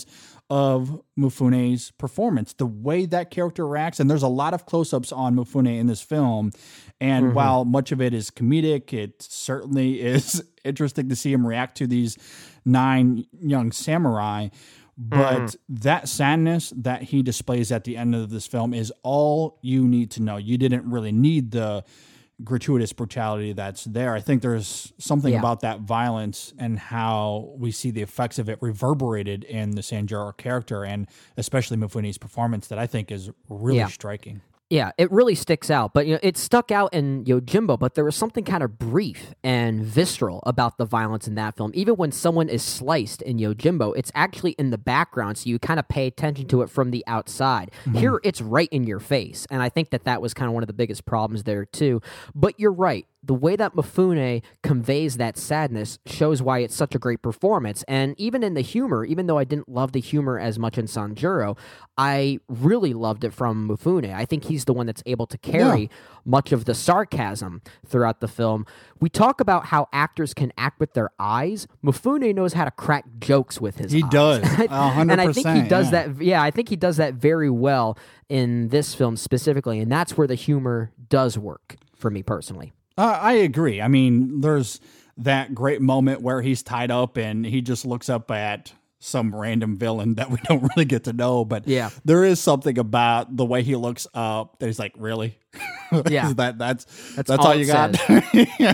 of Mifune's performance, the way that character reacts. And there's a lot of close-ups on Mifune in this film. And mm-hmm. while much of it is comedic, it certainly is interesting to see him react to these nine young samurai. But mm. that sadness that he displays at the end of this film is all you need to know. You didn't really need the gratuitous brutality that's there. I think there's something yeah. about that violence and how we see the effects of it reverberated in the Sanjuro character, and especially Mifune's performance, that I think is really yeah. striking. Yeah, it really sticks out. But you know, it stuck out in Yojimbo, but there was something kind of brief and visceral about the violence in that film. Even when someone is sliced in Yojimbo, it's actually in the background, so you kind of pay attention to it from the outside. Mm-hmm. Here, it's right in your face, and I think that that was kind of one of the biggest problems there, too. But you're right. The way that Mifune conveys that sadness shows why it's such a great performance. And even in the humor, even though I didn't love the humor as much in Sanjuro, I really loved it from Mifune. I think he's the one that's able to carry yeah. much of the sarcasm throughout the film. We talk about how actors can act with their eyes. Mifune knows how to crack jokes with his he eyes. He does, one hundred percent. And I think he does yeah. that. Yeah, I think he does that very well in this film specifically. And that's where the humor does work for me personally. Uh, I agree. I mean, there's that great moment where he's tied up and he just looks up at some random villain that we don't really get to know, but yeah. there is something about the way he looks up that he's like, really? Yeah. that, that's, that's, that's all, all you got? Yeah,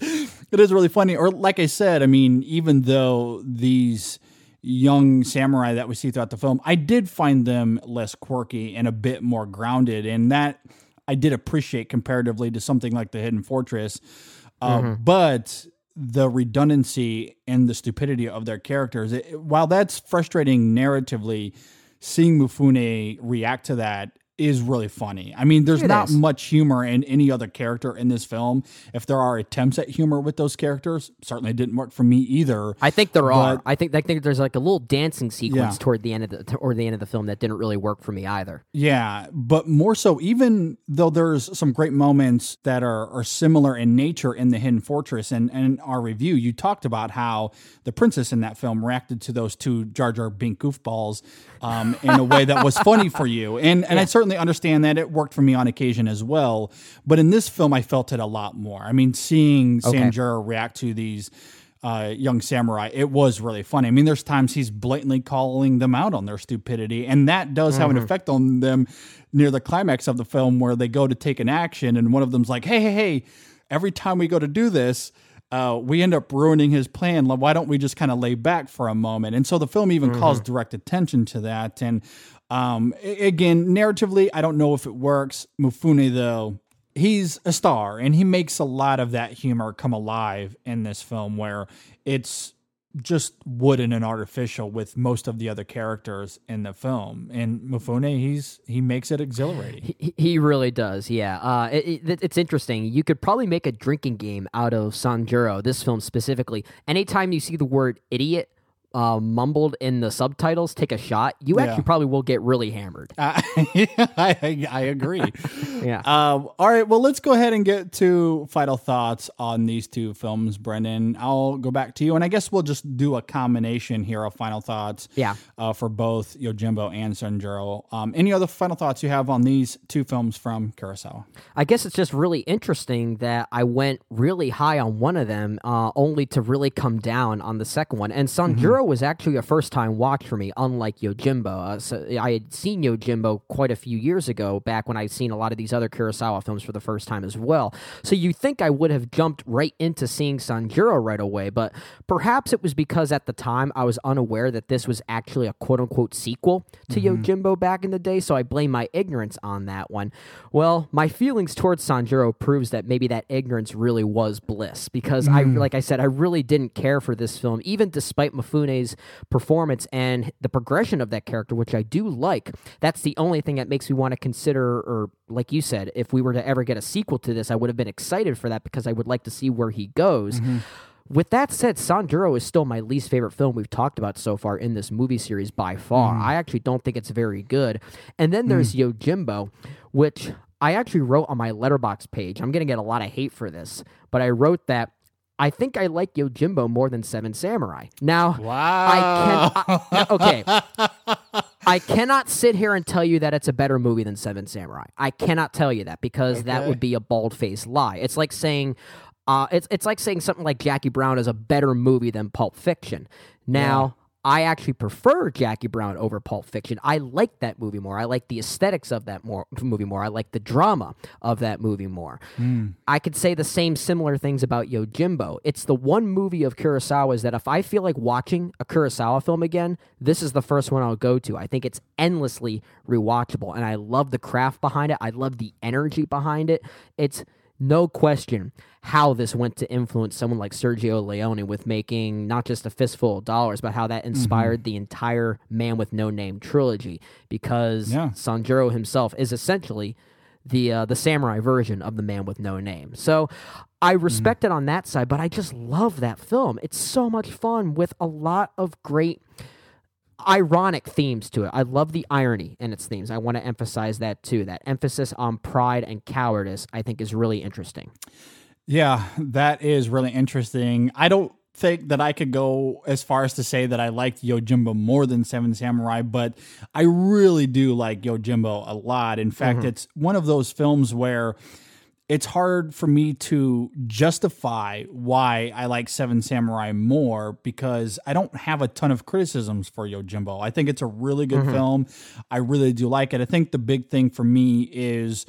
it is really funny. Or like I said, I mean, even though these young samurai that we see throughout the film, I did find them less quirky and a bit more grounded, and that I did appreciate comparatively to something like The Hidden Fortress. Uh, mm-hmm. But the redundancy and the stupidity of their characters, it, while that's frustrating narratively, seeing Mifune react to that is really funny. I mean, there's it not is. much humor in any other character in this film. If there are attempts at humor with those characters, certainly didn't work for me either. I think there are. I think I think there's like a little dancing sequence yeah. toward the end of the or the end of the film that didn't really work for me either. Yeah, but more so, even though there's some great moments that are, are similar in nature in The Hidden Fortress, and, and in our review, you talked about how the princess in that film reacted to those two Jar Jar Binks goofballs um, in a way that was funny for you. And and yeah. I certainly understand that it worked for me on occasion as well, but in this film I felt it a lot more. I mean, seeing okay. Sanjuro react to these uh, young samurai, it was really funny. I mean, there's times he's blatantly calling them out on their stupidity, and that does mm-hmm. have an effect on them near the climax of the film where they go to take an action, and one of them's like, hey, hey, hey, every time we go to do this, Uh, we end up ruining his plan. Why don't we just kind of lay back for a moment? And so the film even mm-hmm. calls direct attention to that. And um, again, narratively, I don't know if it works. Mifune, though, he's a star, and he makes a lot of that humor come alive in this film, where it's just wooden and artificial with most of the other characters in the film. And Mifune, he's he makes it exhilarating. He, he really does, yeah. Uh, it, it, it's interesting. You could probably make a drinking game out of Sanjuro, this film specifically. Anytime you see the word idiot uh, mumbled in the subtitles, take a shot, you yeah. actually probably will get really hammered. Uh, yeah, I, I agree. yeah. Um, all right, well, let's go ahead and get to final thoughts on these two films, Brendan. I'll go back to you, and I guess we'll just do a combination here of final thoughts yeah. uh, for both Yojimbo and Sanjuro. Um, any other final thoughts you have on these two films from Kurosawa? I guess it's just really interesting that I went really high on one of them, uh, only to really come down on the second one. And Sanjuro mm-hmm. was actually a first-time watch for me, unlike Yojimbo. Uh, so I had seen Yojimbo quite a few years ago, back when I'd seen a lot of these other Kurosawa films for the first time as well. So you think I would have jumped right into seeing Sanjuro right away, but perhaps it was because at the time I was unaware that this was actually a quote-unquote sequel to mm-hmm. Yojimbo back in the day, so I blame my ignorance on that one. Well, my feelings towards Sanjuro proves that maybe that ignorance really was bliss, because mm. I, like I said, I really didn't care for this film, even despite Mifune's performance and the progression of that character, which I do like. That's the only thing that makes me want to consider, or like you said, if we were to ever get a sequel to this, I would have been excited for that because I would like to see where he goes. Mm-hmm. With that said, Sanjuro is still my least favorite film we've talked about so far in this movie series by far. Mm. I actually don't think it's very good. And then there's mm. Yojimbo, which I actually wrote on my Letterboxd page. I'm going to get a lot of hate for this, but I wrote that I think I like Yojimbo more than Seven Samurai. Now, wow. I can I, okay. I cannot sit here and tell you that it's a better movie than Seven Samurai. I cannot tell you that because okay. that would be a bald-faced lie. It's like saying uh, it's it's like saying something like Jackie Brown is a better movie than Pulp Fiction. Now, yeah. I actually prefer Jackie Brown over Pulp Fiction. I like that movie more. I like the aesthetics of that more, movie more. I like the drama of that movie more. Mm. I could say the same similar things about Yojimbo. It's the one movie of Kurosawa's that if I feel like watching a Kurosawa film again, this is the first one I'll go to. I think it's endlessly rewatchable, and I love the craft behind it. I love the energy behind it. It's no question how this went to influence someone like Sergio Leone with making not just A Fistful of Dollars, but how that inspired mm-hmm. the entire Man with No Name trilogy, because yeah. Sanjuro himself is essentially the uh, the samurai version of the Man with No Name. So I respect mm-hmm. it on that side, but I just love that film. It's so much fun with a lot of great ironic themes to it. I love the irony in its themes. I want to emphasize that too. That emphasis on pride and cowardice, I think, is really interesting. Yeah, that is really interesting. I don't think that I could go as far as to say that I liked Yojimbo more than Seven Samurai, but I really do like Yojimbo a lot. In fact, mm-hmm. it's one of those films where it's hard for me to justify why I like Seven Samurai more because I don't have a ton of criticisms for Yojimbo. I think it's a really good mm-hmm. film. I really do like it. I think the big thing for me is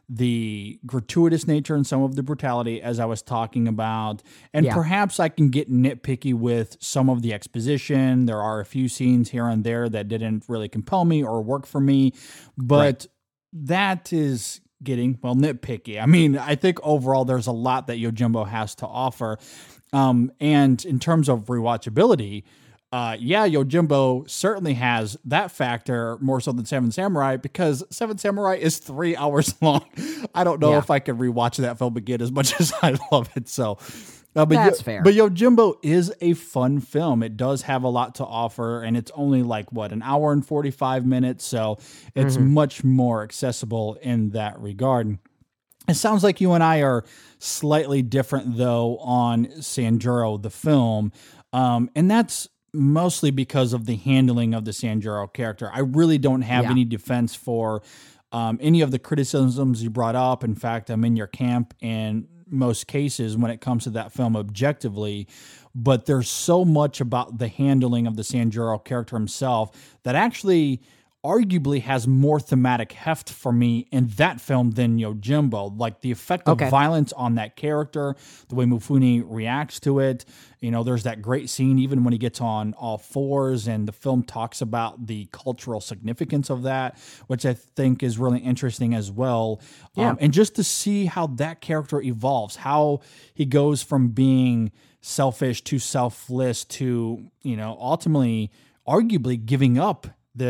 the gratuitous nature and some of the brutality, as I was talking about. And yeah. perhaps I can get nitpicky with some of the exposition. There are a few scenes here and there that didn't really compel me or work for me, but right. that is getting, well, nitpicky. I mean, I think overall there's a lot that Yojimbo has to offer. Um, and in terms of rewatchability, Uh, yeah, Yojimbo certainly has that factor more so than Seven Samurai because Seven Samurai is three hours long. I don't know yeah. if I can rewatch that film again as much as I love it. So, uh, but That's Yo- fair. But Yojimbo is a fun film. It does have a lot to offer, and it's only like, what, an hour and forty-five minutes. So it's mm-hmm. much more accessible in that regard. It sounds like you and I are slightly different, though, on Sanjuro, the film. Um, and that's mostly because of the handling of the Sanjuro character. I really don't have yeah. any defense for um, any of the criticisms you brought up. In fact, I'm in your camp in most cases when it comes to that film objectively, but there's so much about the handling of the Sanjuro character himself that actually arguably has more thematic heft for me in that film than Yojimbo. Like the effect of okay. violence on that character, the way Mifune reacts to it. You know, there's that great scene even when he gets on all fours, and the film talks about the cultural significance of that, which I think is really interesting as well. Yeah. Um, and just to see how that character evolves, how he goes from being selfish to selfless to, you know, ultimately, arguably giving up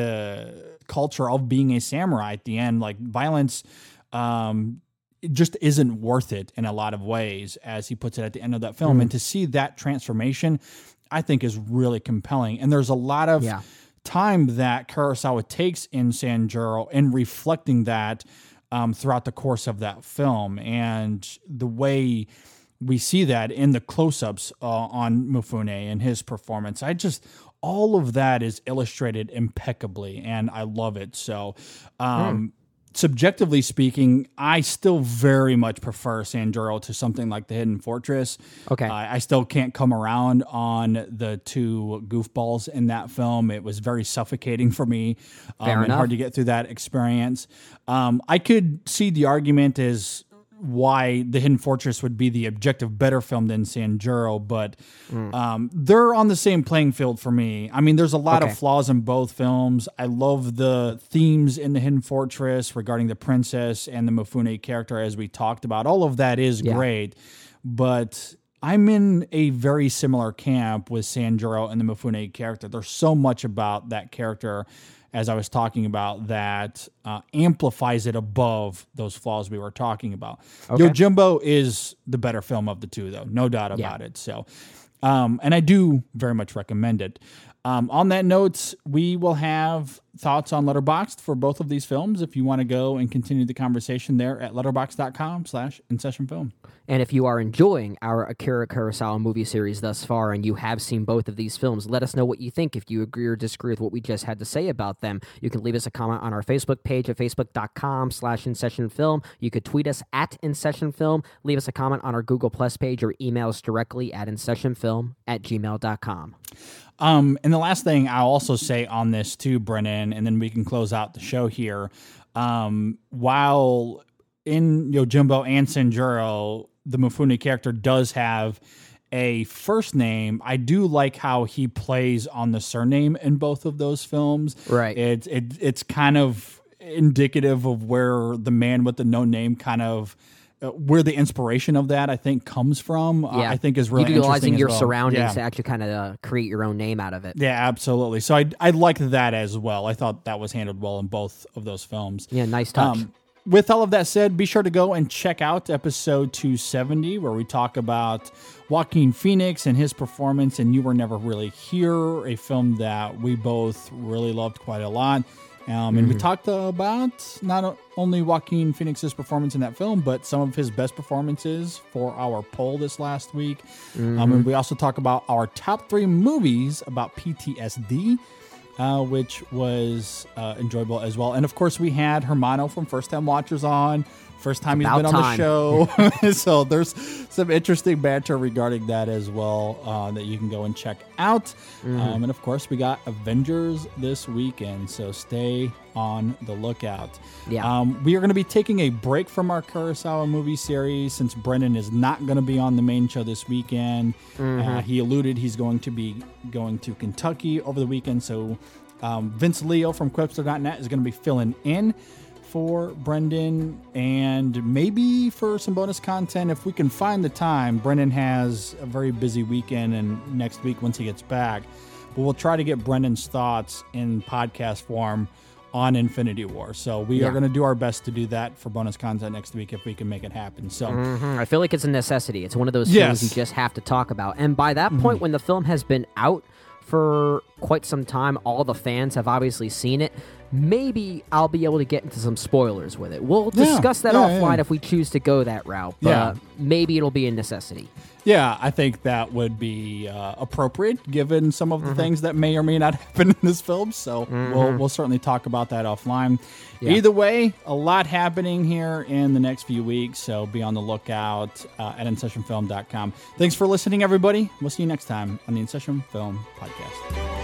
the culture of being a samurai at the end. Like violence um, it just isn't worth it in a lot of ways, as he puts it at the end of that film. Mm. And to see that transformation, I think is really compelling. And there's a lot of yeah. time that Kurosawa takes in Sanjuro in reflecting that um, throughout the course of that film. And the way we see that in the close-ups uh, on Mifune and his performance, I just... all of that is illustrated impeccably, and I love it. So, um, mm. subjectively speaking, I still very much prefer Sanjuro to something like The Hidden Fortress. Okay. Uh, I still can't come around on the two goofballs in that film. It was very suffocating for me um, Fair and enough. hard to get through that experience. Um, I could see the argument as why The Hidden Fortress would be the objective better film than Sanjuro, but mm. um, they're on the same playing field for me. I mean, there's a lot okay. of flaws in both films. I love the themes in The Hidden Fortress regarding the princess and the Mifune character, as we talked about. All of that is yeah. great, but I'm in a very similar camp with Sanjuro and the Mifune character. There's so much about that character, as I was talking about, that uh, amplifies it above those flaws we were talking about. Okay. Yojimbo is the better film of the two, though, no doubt about yeah. it. So, um, and I do very much recommend it. Um, on that note, we will have thoughts on Letterboxd for both of these films if you want to go and continue the conversation there at letterboxd.com slash in session film. And if you are enjoying our Akira Kurosawa movie series thus far and you have seen both of these films, let us know what you think. If you agree or disagree with what we just had to say about them, you can leave us a comment on our Facebook page at facebook.com slash in session film. You could tweet us at in session film, leave us a comment on our Google Plus page, or email us directly at in session film at gmail dot com. Um, and the last thing I'll also say on this too, Brennan, and then we can close out the show here. Um, while in Yojimbo and Sanjuro, the Mifune character does have a first name, I do like how he plays on the surname in both of those films. Right. It, it, it's kind of indicative of where the man with the no name kind of... where the inspiration of that, I think, comes from, yeah. uh, I think is really utilizing interesting your as well. surroundings yeah. to actually kind of uh, create your own name out of it. Yeah, absolutely. So I I liked that as well. I thought that was handled well in both of those films. Yeah, nice touch. Um, with all of that said, be sure to go and check out episode two seventy, where we talk about Joaquin Phoenix and his performance in You Were Never Really Here, a film that we both really loved quite a lot. Um, and mm-hmm. we talked about not only Joaquin Phoenix's performance in that film, but some of his best performances for our poll this last week. Mm-hmm. Um, and we also talk about our top three movies about P T S D. uh, which was uh, enjoyable as well. And of course, we had Hermano from First Time Watchers on. First time he's About been on time. the show. So there's some interesting banter regarding that as well uh, that you can go and check out. Mm-hmm. Um, and of course, we got Avengers this weekend. So stay on the lookout. Yeah. Um, we are going to be taking a break from our Kurosawa movie series since Brendan is not going to be on the main show this weekend. Mm-hmm. Uh, he alluded he's going to be going to Kentucky over the weekend. So um, Vince Leo from Quipster dot net is going to be filling in for Brendan, and maybe for some bonus content if we can find the time. Brendan has a very busy weekend and next week once he gets back, but we'll try to get Brendan's thoughts in podcast form on Infinity War. So we yeah. are going to do our best to do that for bonus content next week if we can make it happen. So mm-hmm. I feel like it's a necessity. It's one of those yes. things you just have to talk about. And by that point, mm-hmm. when the film has been out for quite some time, all the fans have obviously seen it. Maybe I'll be able to get into some spoilers with it. We'll discuss yeah, that yeah, offline yeah. if we choose to go that route. But yeah. maybe it'll be a necessity. Yeah, I think that would be uh, appropriate given some of the mm-hmm. things that may or may not happen in this film. So mm-hmm. we'll we'll certainly talk about that offline. Yeah. Either way, a lot happening here in the next few weeks. So be on the lookout uh, at in session film dot com. Thanks for listening, everybody. We'll see you next time on the In Session Film Podcast.